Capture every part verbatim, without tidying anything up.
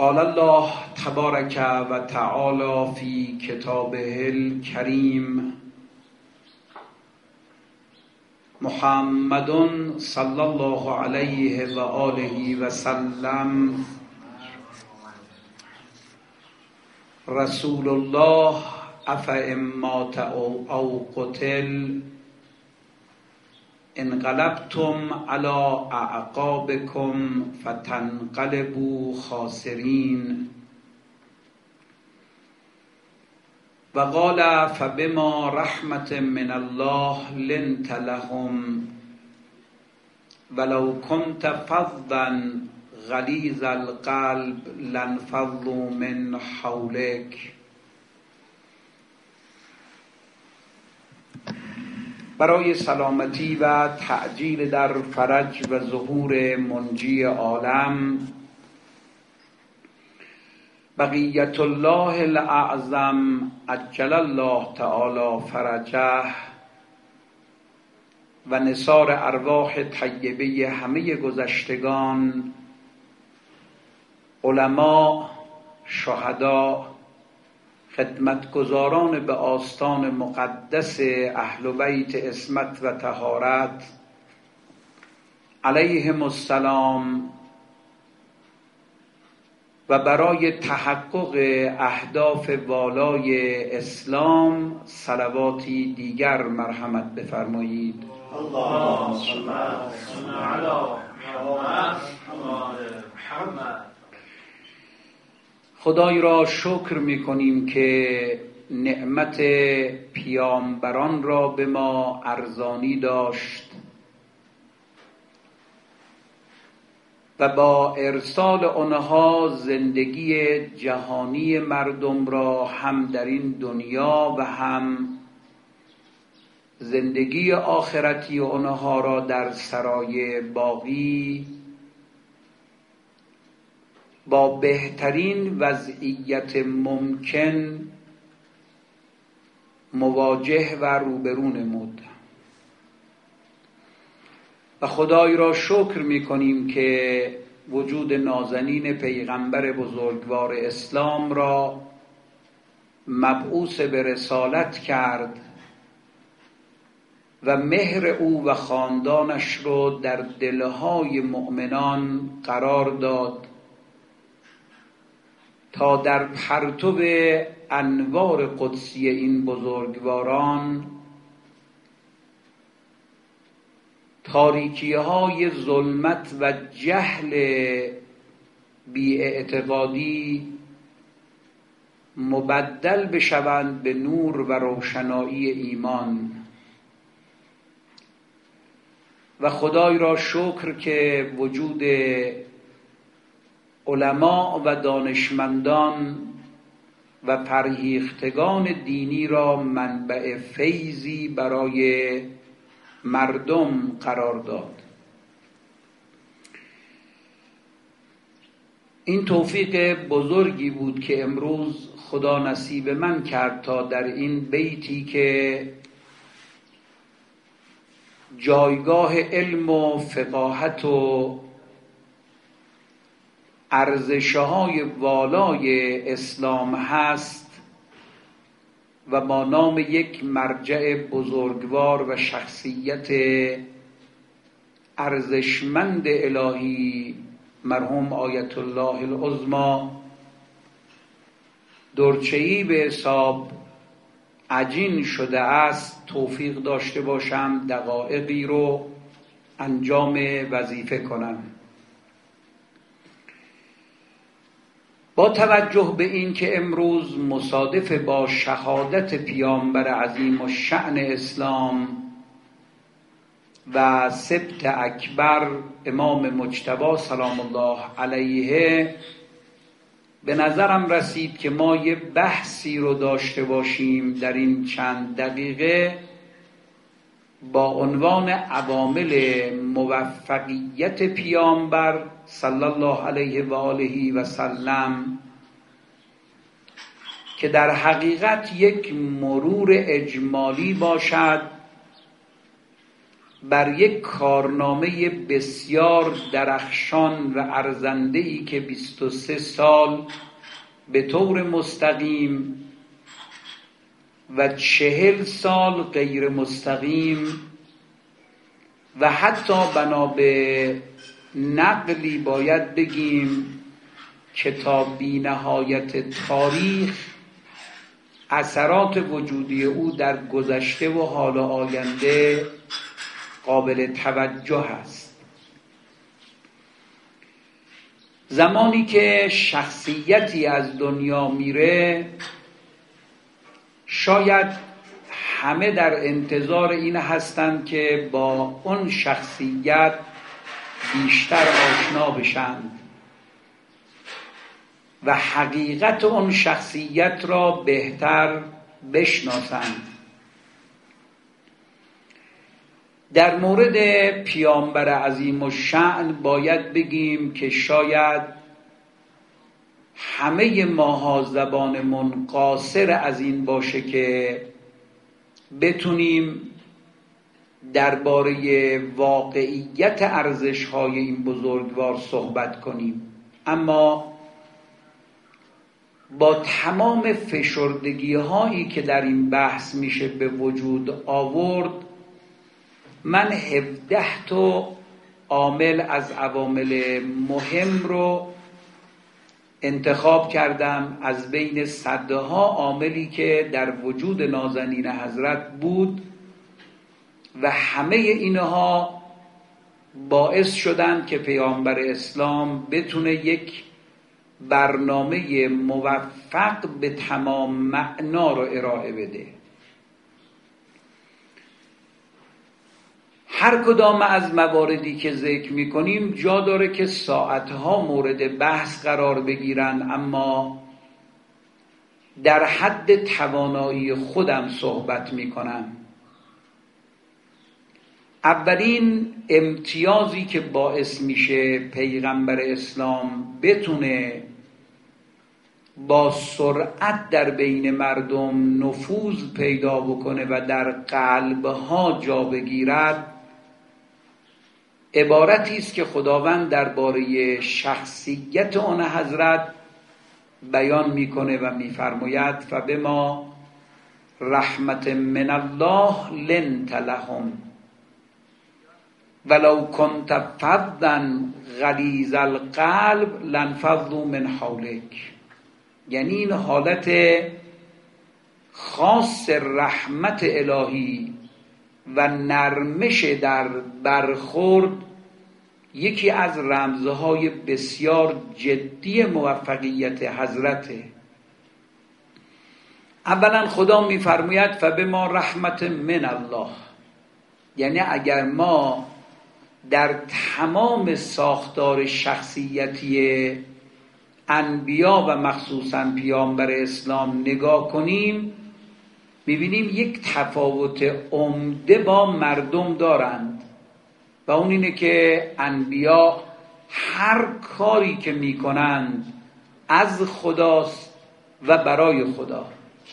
قال الله تبارک و تعالی فی کتابه الکریم محمد صلی الله علیه و آله و سلم رسول الله افئن مات او قتل انقلبتم علی اعقابکم فتنقلبوا خاسرین و قال فبما رحمة من الله لنت لهم ولو كنت فظا غلیظ القلب لانفضوا من حولک. برای سلامتی و تعجیل در فرج و ظهور منجی عالم بقیت الله الاعظم عجل الله تعالی فرجه و نثار ارواح طیبه همه گذشتگان، علما، شهدا، خدمتگزاران به آستان مقدس اهل بیت عصمت و طهارت علیهم السلام و برای تحقق اهداف والای اسلام صلواتی دیگر مرحمت بفرمایید. اللهم صل علی محمد. خدای را شکر می کنیم که نعمت پیامبران را به ما ارزانی داشت و با ارسال آنها زندگی جهانی مردم را هم در این دنیا و هم زندگی آخرتی آنها را در سرای باقی با بهترین وضعیت ممکن مواجه و روبرو نمود و خدای را شکر می کنیم که وجود نازنین پیغمبر بزرگوار اسلام را مبعوث به رسالت کرد و مهر او و خاندانش رو در دلهای مؤمنان قرار داد تا در پرتو انوار قدسی این بزرگواران تاریکی های ظلمت و جهل بی‌اعتقادی مبدل بشوند به نور و روشنایی ایمان. و خدای را شکر که وجود علما و دانشمندان و فرهیختگان دینی را منبع فیضی برای مردم قرار داد. این توفیق بزرگی بود که امروز خدا نصیب من کرد تا در این بیتی که جایگاه علم و فقاهت و ارزش‌های والای اسلام هست و با نام یک مرجع بزرگوار و شخصیت ارزشمند الهی مرحوم آیت الله العظمی درچه‌ای به حساب عجین شده است توفیق داشته باشم دقایقی رو انجام وظیفه کنم. با توجه به این که امروز مصادف با شهادت پیامبر عظیم الشأن اسلام و سبط اکبر امام مجتبی سلام الله علیه، به نظرم رسید که ما یه بحثی رو داشته باشیم در این چند دقیقه با عنوان عوامل موفقیت پیامبر صلی الله علیه و آله و سلم که در حقیقت یک مرور اجمالی باشد بر یک کارنامه بسیار درخشان و ارزنده‌ای که بیست و سه سال به طور مستقیم و چهل سال غیر مستقیم و حتی بنا به نقلی باید بگیم که تا بی نهایت تاریخ اثرات وجودی او در گذشته و حال آینده قابل توجه است. زمانی که شخصیتی از دنیا میره شاید همه در انتظار این هستند که با اون شخصیت بیشتر آشنا بشند و حقیقت اون شخصیت را بهتر بشناسند. در مورد پیامبر عظیم الشأن باید بگیم که شاید همه ماها زبانمون قاصر از این باشه که بتونیم درباره واقعیت ارزش‌های این بزرگوار صحبت کنیم، اما با تمام فشردگی هایی که در این بحث میشه به وجود آورد، من هفده تا عامل از عوامل مهم رو انتخاب کردم از بین صدها عاملی که در وجود نازنین حضرت بود و همه اینها باعث شدن که پیامبر اسلام بتونه یک برنامه موفق به تمام معنا رو ارائه بده. هر کدام از مواردی که ذکر میکنیم جا داره که ساعتها مورد بحث قرار بگیرن، اما در حد توانایی خودم صحبت میکنم. اولین امتیازی که باعث میشه پیغمبر اسلام بتونه با سرعت در بین مردم نفوذ پیدا بکنه و در قلبها جا بگیرد، عبارتی است که خداوند درباره شخصیت آن حضرت بیان میکنه و میفرماید فبما رحمت من الله لنت لهم ولو کنت فظا غلیظ القلب لانفضوا من حولک. یعنی این حالت خاص رحمت الهی و نرمش در برخورد یکی از رمزهای بسیار جدی موفقیت حضرته. اولا خدا میفرماید فبما رحمت من الله، یعنی اگر ما در تمام ساختار شخصیتی انبیا و مخصوصا پیامبر اسلام نگاه کنیم، میبینیم یک تفاوت عمده با مردم دارند و اون اینه که انبیا هر کاری که میکنند از خداست و برای خدا.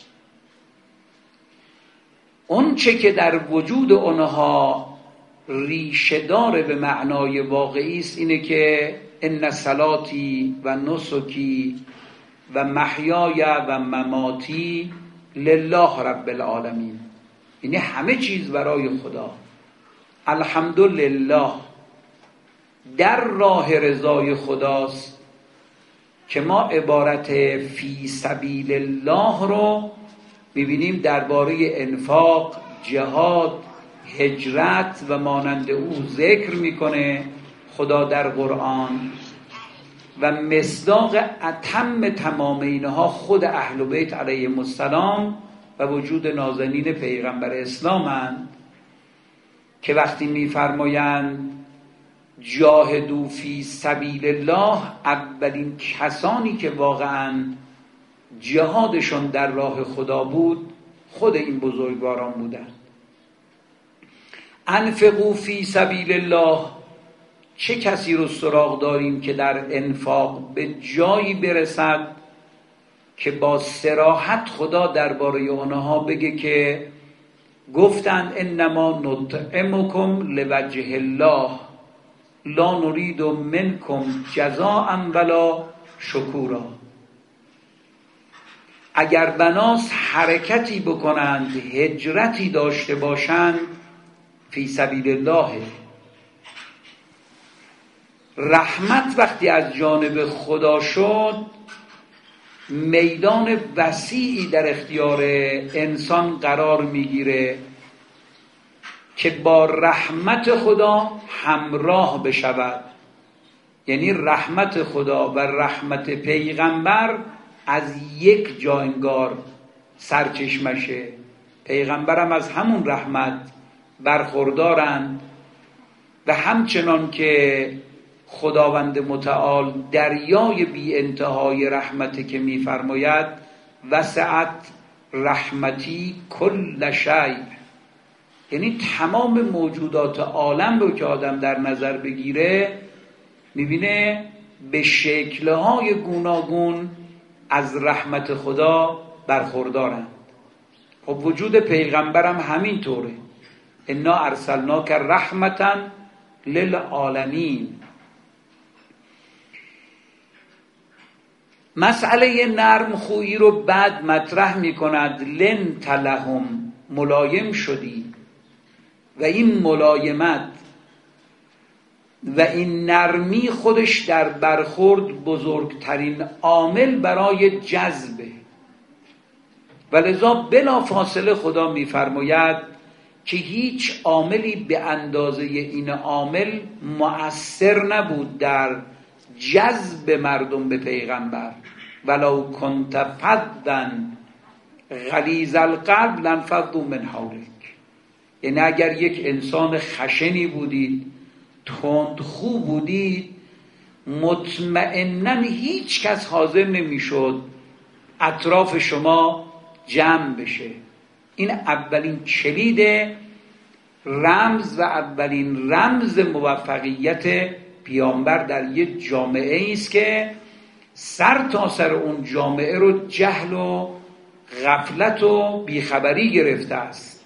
اون چه که در وجود اونها ریشه داره به معنای واقعی است اینه که ان صلاتی و نسکی و محیای و مماتی لله رب العالمین، یعنی همه چیز برای خدا. الحمدلله در راه رضای خداست که ما عبارت فی سبیل الله رو میبینیم درباره انفاق، جهاد، هجرت و مانند او ذکر میکنه خدا در قرآن و مصداق اتم تمام اینها خود اهل بیت علیهم السلام و وجود نازنین پیغمبر اسلامند که وقتی میفرمایند جاهدوا فی سبیل الله، اولین کسانی که واقعا جهادشون در راه خدا بود خود این بزرگواران بودند. انفقوا فی سبیل الله، چه کسی رو سراغ داریم که در انفاق به جایی برسد که با صراحت خدا درباره آنها بگه که گفتند انما نطعمکم لوجه الله لا نرید منکم جزاء ولا شکورا. اگر بناس حرکتی بکنند، هجرتی داشته باشند، فی سبیل الله، رحمت وقتی از جانب خدا شد، میدان وسیعی در اختیار انسان قرار میگیره که با رحمت خدا همراه بشود. یعنی رحمت خدا و رحمت پیغمبر از یک جا انگار سرچشمشه. پیغمبرم از همون رحمت برخوردارند و همچنان که خداوند متعال دریای بی انتهای رحمتی که میفرماید وسعت رحمتی کل شیء، یعنی تمام موجودات عالم رو که آدم در نظر بگیره میبینه به شکلهای گوناگون از رحمت خدا برخوردارند. خب وجود پیغمبرم همین طوره. انا ارسلناک رحمتا للعالمین. مسئله نرم خویی رو بعد مطرح می کند. لن تلهم، ملایم شدی، و این ملایمت و این نرمی خودش در برخورد بزرگترین عامل برای جذبه. ولذا بلا فاصله خدا می فرماید که هیچ عاملی به اندازه این عامل مؤثر نبود در جذب مردم به پیغمبر. ولو کنت فظا غلیظ القلب لانفضوا من حولک. یعنی اگر یک انسان خشنی بودید، تندخو بودید، مطمئناً هیچ کس حاضر نمیشد اطراف شما جمع بشه. این اولین کلید رمز و اولین رمز موفقیت پیامبر در یک جامعه است که سر تا سر اون جامعه رو جهل و غفلت و بیخبری گرفته است.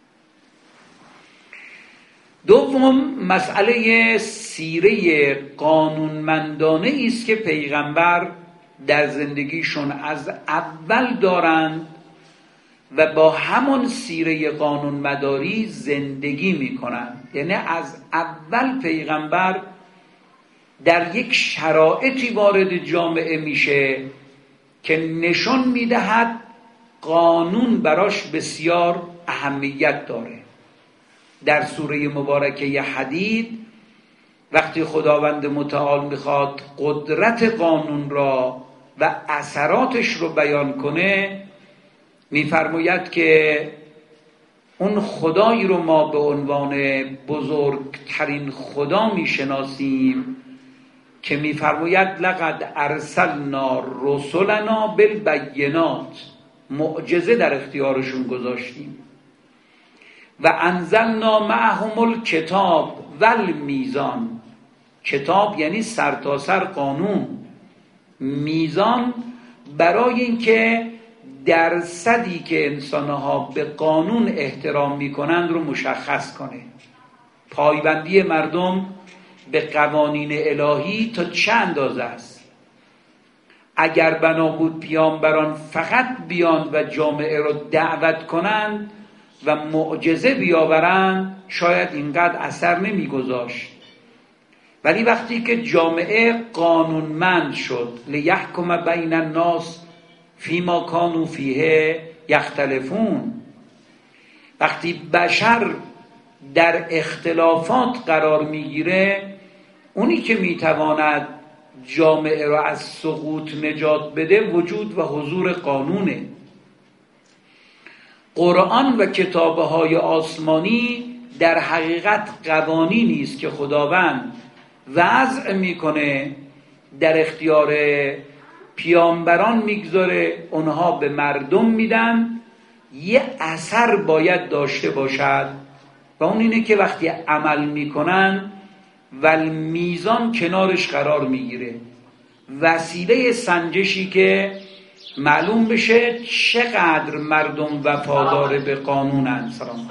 دوم، مسئله سیره قانونمندانه است که پیغمبر در زندگیشون از اول دارند و با همون سیره قانونمداری زندگی میکنند. یعنی از اول پیغمبر در یک شرایطی وارد جامعه میشه که نشون میدهد قانون براش بسیار اهمیت داره. در سوره مبارکه حدید وقتی خداوند متعال میخواد قدرت قانون را و اثراتش رو بیان کنه، میفرماید که اون خدایی رو ما به عنوان بزرگترین خدا میشناسیم که میفرماید لقد ارسلنا رسلنا بالبینات، معجزه در اختیارشون گذاشتیم، و انزلنا معهم الکتاب والمیزان. کتاب یعنی سرتاسر قانون، میزان برای اینکه درصدی که انسانها به قانون احترام میکنند رو مشخص کنه. پایبندی مردم به قوانین الهی تا چه اندازه است. اگر بنا بود پیامبران فقط بیان و جامعه رو دعوت کنند و معجزه بیاورند شاید اینقدر اثر نمیگذاشت. ولی وقتی که جامعه قانونمند شد، لیحکم بین الناس فیما کانوا فیه یختلفون، وقتی بشر در اختلافات قرار میگیره، اونی که میتواند جامعه را از سقوط نجات بده وجود و حضور قانونه. قرآن و کتابهای آسمانی در حقیقت قوانینی است که خداوند وضع میکنه، در اختیار پیامبران میگذاره، اونها به مردم میدن، یه اثر باید داشته باشد و اون اینه که وقتی عمل میکنن و میزان کنارش قرار میگیره. وسیله سنجشی که معلوم بشه چقدر مردم وفادار به قانونن. سلام.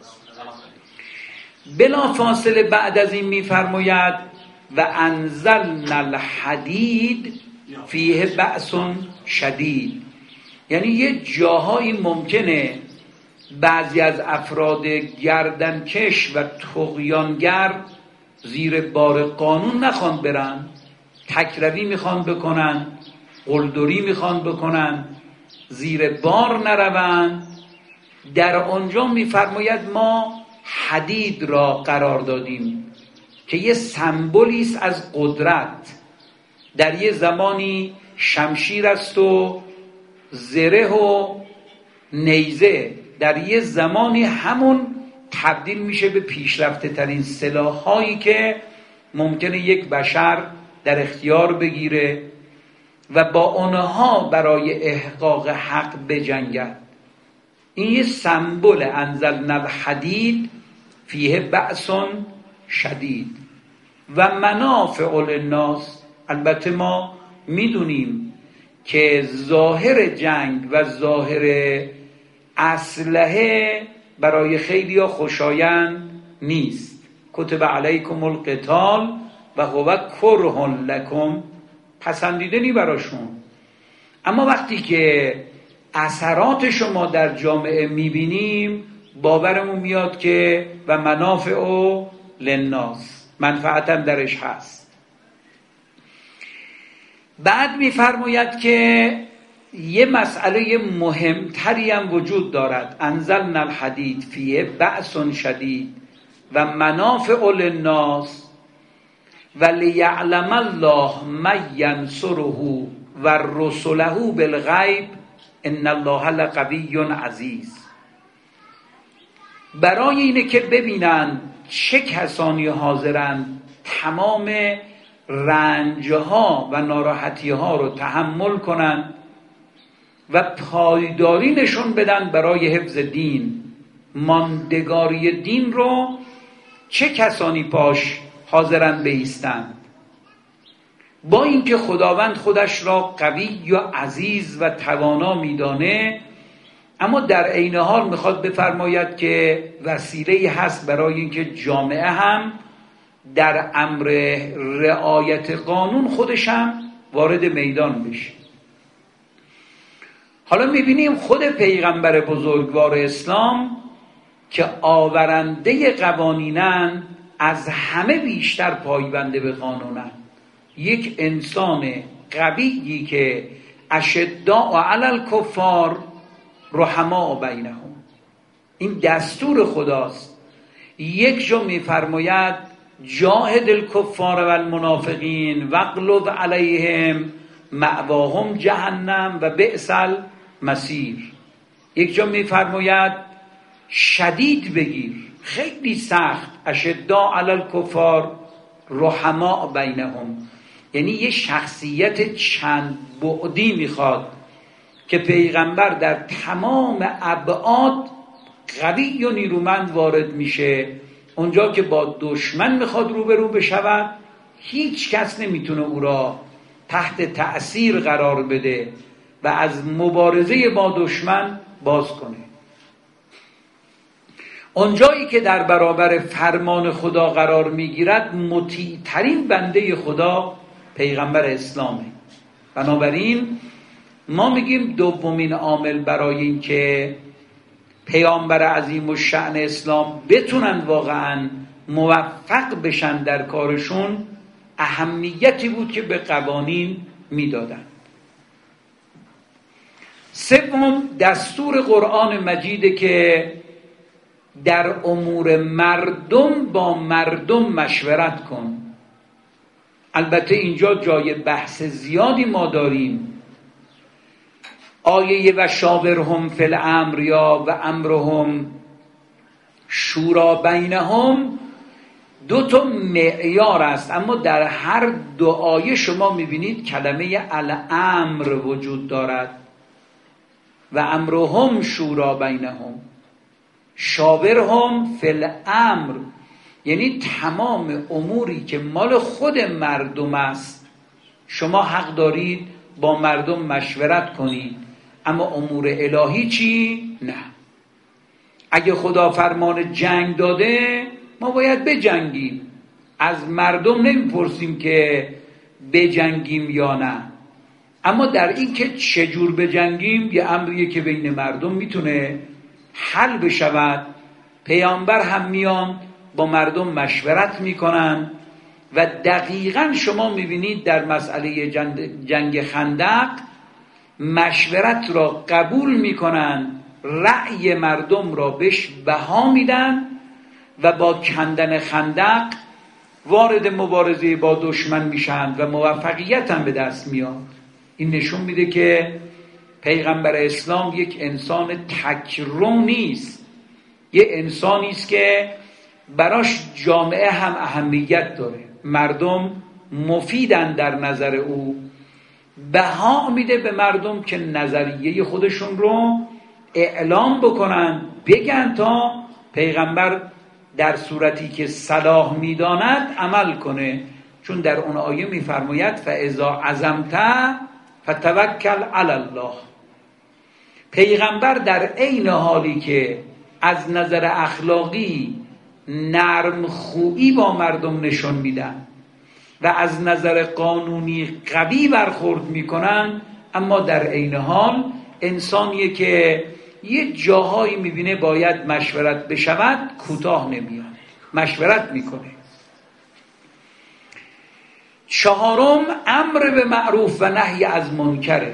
بلا فاصله بعد از این میفرماید و انزلنا الحدید فیه بأس شدید، یعنی یه جاهایی ممکنه بعضی از افراد گردنکش و طغیانگر زیر بار قانون نخوان برن، تکروی میخوان بکنن، قلدری میخوان بکنن، زیر بار نروند. در آنجا میفرماید ما حدید را قرار دادیم که یه سمبولی است از قدرت. در یه زمانی شمشیر است و زره و نیزه، در یه زمانی همون تبدیل میشه به پیشرفته ترین سلاح هایی که ممکنه یک بشر در اختیار بگیره و با آنها برای احقاق حق بجنگد. این یه سمبل انزلنا الحدید فیه بأس شدید و منافع للناس. البته ما میدونیم که ظاهر جنگ و ظاهر اسلحه برای خیلیا خوشایند نیست. کتب علیکم القتال و هو کره لکم، پسندیده نی براشون. اما وقتی که اثرات شما در جامعه میبینیم باورمون میاد که و منافع للناس، منفعتا درش هست. بعد میفرماید که یه مسئله مهمتری هم وجود دارد. انزلنا الحدید فیه بأس شدید و منافع للناس و لیعلم الله من ینصره و رسله بالغیب ان الله لقوی عزیز. برای اینه که ببینن چه کسانی حاضرند تمام رنجها و ناراحتیها رو تحمل کنن و پایداری نشون بدن برای حفظ دین. ماندگاری دین رو چه کسانی پاش حاضرن بایستند؟ با اینکه خداوند خودش را قوی و عزیز و توانا میدانه، اما در عین حال میخواد بفرماید که وسیله‌ای هست برای اینکه جامعه هم در امر رعایت قانون خودش هم وارد میدان بشه. حالا میبینیم خود پیغمبر بزرگوار اسلام که آورنده قوانینن از همه بیشتر پایبنده به قانونن. یک انسان قویی که اشداء علی الکفار رحماء بینهم، این دستور خداست. یک جا میفرماید جاهد الکفار و المنافقین واغلظ علیهم مأواهم جهنم و بئس المصیر. یک جا میفرماید شدید بگیر، خیلی سخت، اشداء علی الکفار رحماء بینهم، یعنی یه شخصیت چند بعدی میخواد که پیغمبر در تمام ابعاد قوی و نیرومند وارد میشه. اونجا که با دشمن میخواد روبرو بشود، هیچ کس نمیتونه او را تحت تأثیر قرار بده و از مبارزه با دشمن باز کنه. اونجایی که در برابر فرمان خدا قرار میگیرد، مطیع ترین بنده خدا پیغمبر اسلامه. بنابراین ما میگیم دومین عامل برای این که پیامبر عظیم الشأن اسلام بتونن واقعا موفق بشن در کارشون، اهمیتی بود که به قوانین میدادن. سوم، دستور قرآن مجیده که در امور مردم با مردم مشورت کن. البته اینجا جای بحث زیادی ما داریم. آیه و شاورهم فی الامر یا و امرهم شورا بینهم دو تا معیار است، اما در هر دو آیه شما میبینید کلمه الامر وجود دارد و امرهم شورا بینهم. شاورهم فی الامر یعنی تمام اموری که مال خود مردم است شما حق دارید با مردم مشورت کنید، اما امور الهی چی؟ نه. اگه خدا فرمان جنگ داده ما باید بجنگیم، از مردم نمیپرسیم که بجنگیم یا نه. اما در این که چجور بجنگیم یه امریه که بین مردم میتونه حل بشود. پیامبر هم میان با مردم مشورت میکنن و دقیقاً شما میبینید در مسئله جنگ خندق مشورت را قبول میکنن، رأی مردم را بهش بها میدن و با کندن خندق وارد مبارزه با دشمن میشن و موفقیت هم به دست میاد. این نشون میده که پیغمبر اسلام یک انسان تکرو نیست، یه انسانی است که براش جامعه هم اهمیت داره، مردم مفیدن در نظر او، بها میده به مردم که نظریه خودشون رو اعلام بکنن، بگن تا پیغمبر در صورتی که صلاح میداند عمل کنه. چون در اون آیه میفرماید فاذا عزمت فتوکل علی الله. پیغمبر در عین حالی که از نظر اخلاقی نرم خویی با مردم نشون میدن و از نظر قانونی قوی برخورد میکنن، اما در عین حال انسانیه که یه جاهایی میبینه باید مشورت بشود کوتاه نمیاد، مشورت میکنه. چهارم، امر به معروف و نهی از منکره.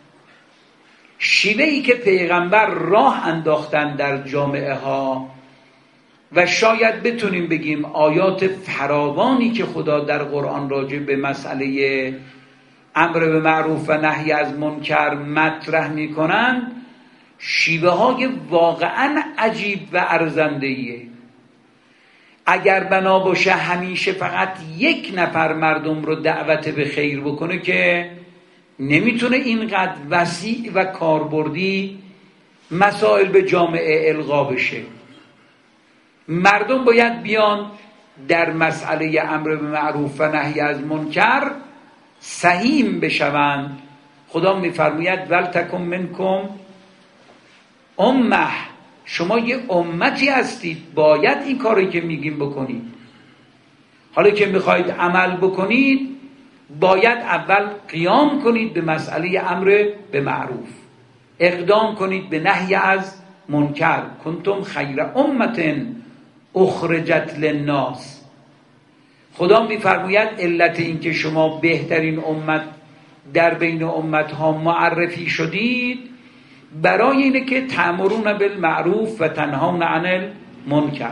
شیوهی که پیغمبر راه انداختن در جامعه ها و شاید بتونیم بگیم آیات فراوانی که خدا در قرآن راجع به مسئله امر به معروف و نهی از منکر مطرح میکنن، شیوه های واقعا عجیب و ارزنده‌ایه. اگر بنا باشه همیشه فقط یک نفر مردم رو دعوت به خیر بکنه که نمیتونه اینقدر وسیع و کاربردی مسائل به جامعه القا بشه. مردم باید بیان در مسئله امر به معروف و نهی از منکر سهیم بشوند. خدا میفرماید ولتکن منکم امه، شما یه امتی هستید، باید این کاری که میگیم بکنید. حالا که میخواید عمل بکنید باید اول قیام کنید به مسئله امر به معروف، اقدام کنید به نهی از منکر. کنتم خیر امت اخرجت للناس. خدا میفرماید علت این که شما بهترین امت در بین امت ها معرفی شدید برای اینه که تأمرون بالمعروف و تنهون عن المنکر.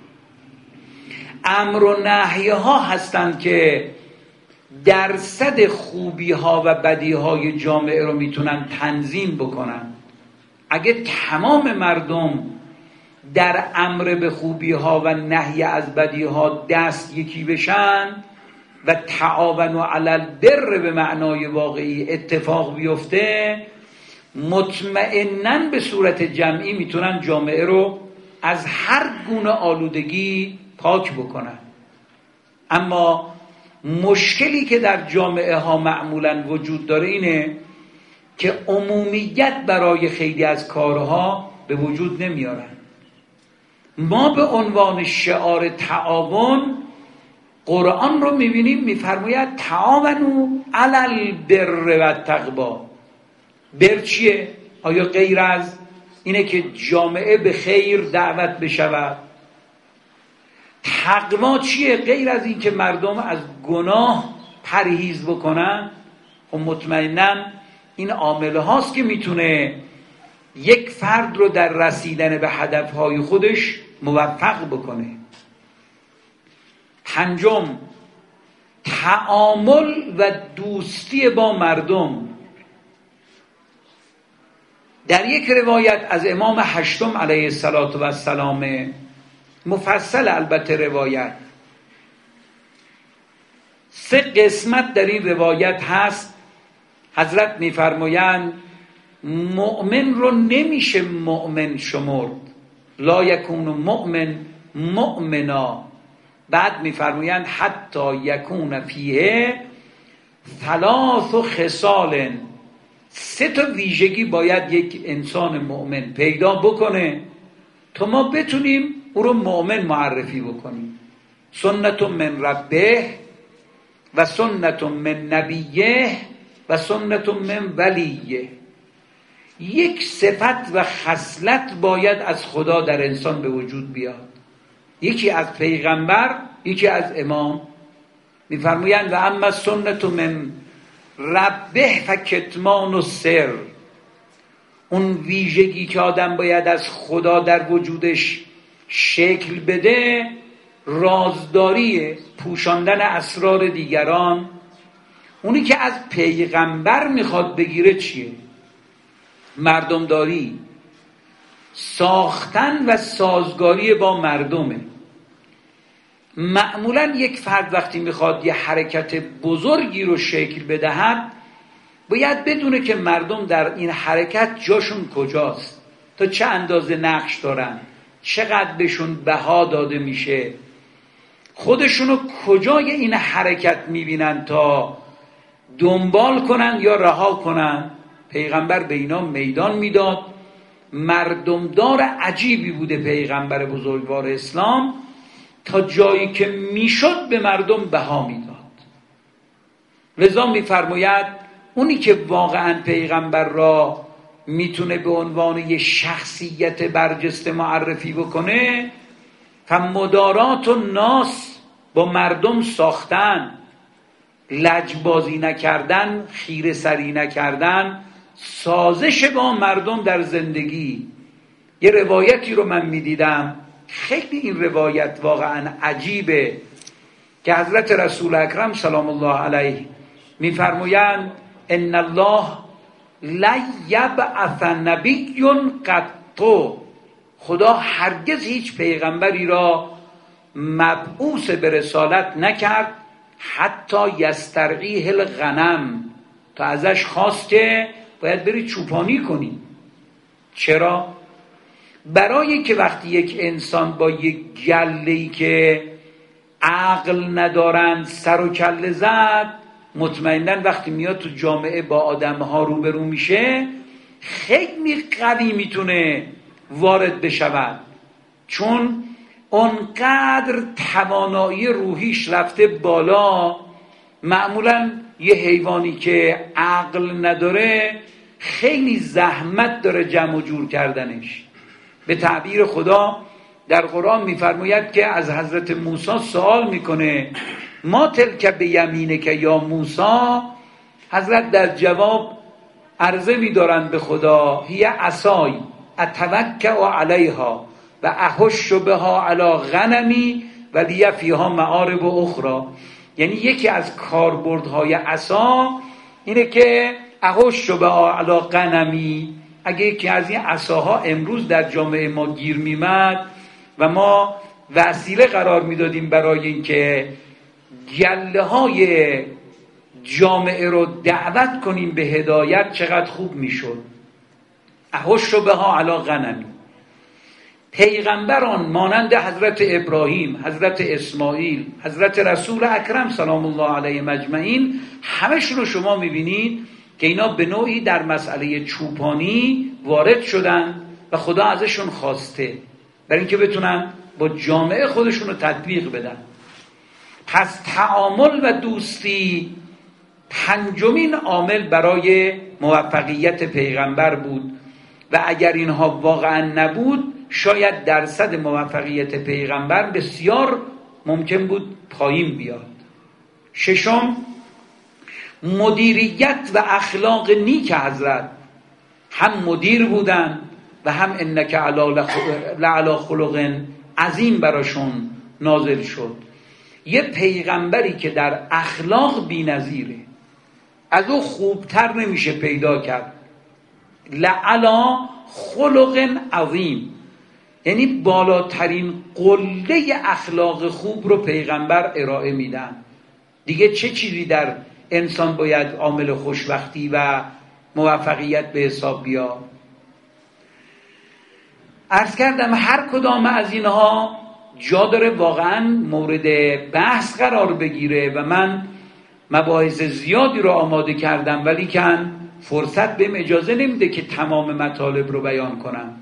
امر و نهی ها هستند که درصد خوبی ها و بدی های جامعه رو میتونن تنظیم بکنن. اگه تمام مردم در امر به خوبی ها و نهی از بدی ها دست یکی بشن و تعاونوا علی البر به معنای واقعی اتفاق بیفته، مطمئناً به صورت جمعی میتونن جامعه رو از هر گونه آلودگی پاک بکنن. اما مشکلی که در جامعه ها معمولاً وجود داره اینه که عمومیت برای خیلی از کارها به وجود نمیارن. ما به عنوان شعار تعاون قرآن رو میبینیم میفرماید تعاونوا علی البر و التقوی. بر چیه؟ آیا غیر از اینه که جامعه به خیر دعوت بشود؟ تقوا چیه؟ غیر از این که مردم از گناه پرهیز بکنن؟ و مطمئناً این عامل هاست که میتونه یک فرد رو در رسیدن به هدفهای خودش موفق بکنه. پنجم، تعامل و دوستی با مردم. در یک روایت از امام هشتم علیه السلام، مفصل البته روایت، سه قسمت در این روایت هست. حضرت میفرمایند مؤمن رو نمیشه مؤمن شمرد، لا یکون مؤمن مؤمنا. بعد میفرمایند حتی یکون فیه ثلاث و خصال، سه تا ویژگی باید یک انسان مؤمن پیدا بکنه تا ما بتونیم او رو مؤمن معرفی بکنیم. سنت من ربه و سنت من نبیه و سنت من ولیه. یک صفت و خصلت باید از خدا در انسان به وجود بیاد، یکی از پیغمبر، یکی از امام. میفرمایند و اما سنت من ربه فکتمان و سر، اون ویژگی که آدم باید از خدا در وجودش شکل بده رازداری، پوشاندن اسرار دیگران. اونی که از پیغمبر میخواد بگیره چیه؟ مردمداری، ساختن و سازگاری با مردمه. معمولا یک فرد وقتی میخواد یه حرکت بزرگی رو شکل بدهد باید بدونه که مردم در این حرکت جاشون کجاست، تا چه اندازه نقش دارن، چقدر بهشون بها داده میشه، خودشونو کجای این حرکت میبینن تا دنبال کنن یا رها کنن. پیغمبر به اینا میدان میداد. مردمدار عجیبی بوده پیغمبر بزرگوار اسلام، تا جایی که میشد به مردم بها میداد. لذا میفرماید اونی که واقعا پیغمبر را میتونه به عنوان یه شخصیت برجسته معرفی بکنه، فمدارات و ناس، با مردم ساختن، لجبازی نکردن، خیره سری نکردن، سازش با مردم در زندگی. یه روایتی رو من میدیدم، خیلی این روایت واقعا عجیبه، که حضرت رسول اکرم سلام الله علیه میفرمایند ان الله لا یبعث نبی قط، خدا هرگز هیچ پیغمبری را مبعوث به رسالت نکرد حتی یسترعیه الغنم، تا ازش خواست که باید بری چوپانی کنی. چرا؟ برای که وقتی یک انسان با یک گله‌ای که عقل ندارن سر و کله زد، مطمئناً وقتی میاد تو جامعه با آدمها روبرو میشه خیلی قوی میتونه وارد بشود، چون اونقدر توانایی روحیش رفته بالا. معمولاً یه حیوانی که عقل نداره خیلی زحمت داره جمع و جور کردنش. به تعبیر خدا در قرآن میفرماید که از حضرت موسی سوال میکنه ما تلک به یمینک یا موسی، حضرت در جواب عرضه میدارن به خدا هی عصای اتوکا علیها و احش بها علی غنمی و لی فیها معارب اخرى. یعنی یکی از کاربردهای عصا اینه که احش بها علی غنمی، اگه یکی از این عصاها امروز در جامعه ما گیر میمد و ما وسیله قرار میدادیم برای اینکه گله های جامعه رو دعوت کنیم به هدایت، چقدر خوب میشد. احش بها علی غنمی. پیغمبران مانند حضرت ابراهیم، حضرت اسماعیل، حضرت رسول اکرم سلام الله علیه مجمعین، همشون رو شما میبینید که اینا به نوعی در مسئله چوپانی وارد شدن و خدا ازشون خواسته برای اینکه بتونن با جامعه خودشون رو تطبیق بدن. پس تعامل و دوستی پنجمین عامل برای موفقیت پیغمبر بود و اگر اینها واقعا نبود شاید درصد موفقیت پیغمبر بسیار ممکن بود پایین بیاد. ششم، مدیریت و اخلاق نیک حضرت. هم مدیر بودن و هم انک لعلی خلق عظیم براشون نازل شد. یه پیغمبری که در اخلاق بی‌نظیره، از او خوبتر نمیشه پیدا کرد. لعلی خلق عظیم، یعنی بالاترین قله اخلاق خوب رو پیغمبر ارائه میدن. دیگه چه چیزی در انسان باید عامل خوشبختی و موفقیت به حساب بیاد؟ عرض کردم هر کدام از اینها جا داره واقعا مورد بحث قرار بگیره و من مباحث زیادی رو آماده کردم، ولی کن فرصت بهم اجازه نمیده که تمام مطالب رو بیان کنم.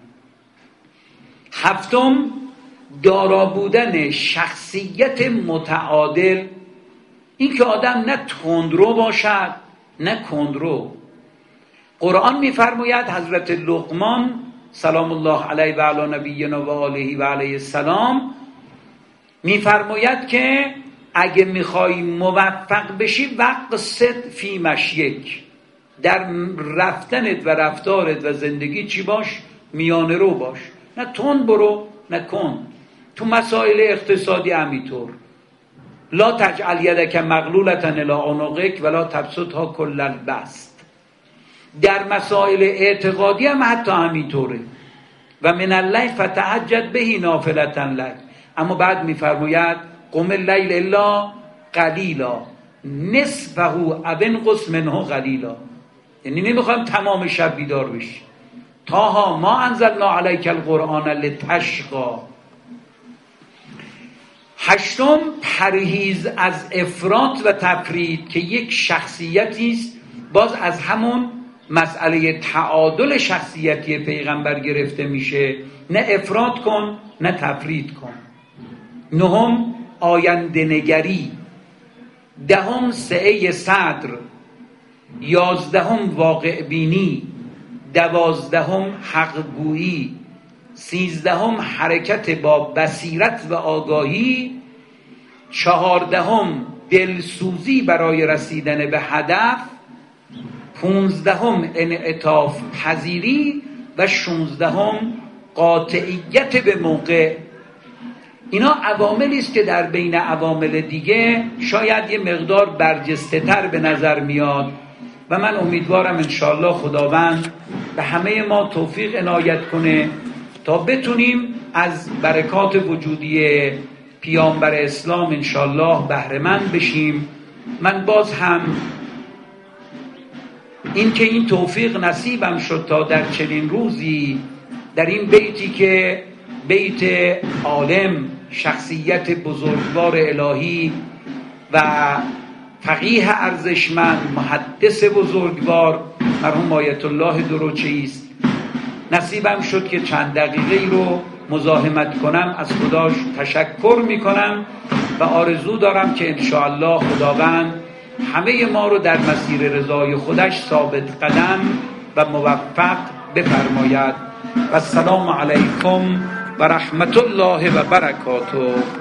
هفتم، دارا بودن شخصیت متعادل. این که آدم نه تندرو باشد نه کندرو. قرآن میفرماید، حضرت لقمان سلام الله علیه و علی نبینا و آله و علیه السلام میفرماید که اگه میخوای موفق بشی وقصد فی مشیک، در رفتنت و رفتارت و زندگی چی باش؟ میانه رو باش، نه تند برو نه کند. تو مسائل اقتصادی همینطور، لا تجعل یدک مغلولة الی عنقک ولا تبسطها کل البسط. در مسائل اعتقادی هم حتی همینطوره، و من اللیل فتهجد به نافلة لک. اما بعد میفرماید قم اللیل الا قلیلا نصفه او انقص منه قلیلا. یعنی نمیخوایم تمام شب بیدار بشی. طه ما انزلنا علیک القرآن لتشقی. هشتم، پرهیز از افراط و تفرید که یک شخصیتی است، باز از همون مسئله تعادل شخصیتی پیغمبر گرفته میشه، نه افراط کن نه تفرید کن. نهم، آینده نگری. دهم، سعه صدر. یازدهم، واقع بینی. دوازدهم، حق گویی. سیزدهم، حرکت با بصیرت و آگاهی. چهاردهم، دلسوزی برای رسیدن به هدف. پونزدهم، انعطاف پذیری. و شونزدهم، قاطعیت به موقع. اینا عواملی است که در بین عوامل دیگه شاید یه مقدار برجسته تر به نظر میاد، و من امیدوارم انشاءالله خداوند به همه ما توفیق عنایت کنه تا بتونیم از برکات وجودی پیامبر اسلام انشاءالله بهره مند بشیم. من باز هم این که این توفیق نصیبم شد تا در چنین روزی در این بیتی که بیت عالم، شخصیت بزرگوار الهی و فقیه ارزشمند، محدث بزرگوار مرحوم آیت الله دروچی است، نصیبم شد که چند دقیقه رو مزاحمت کنم. از خداش تشکر میکنم و آرزو دارم که انشاءالله خداوند همه ما رو در مسیر رضای خودش ثابت قدم و موفق بفرماید. و السلام علیکم و رحمت الله و برکاته.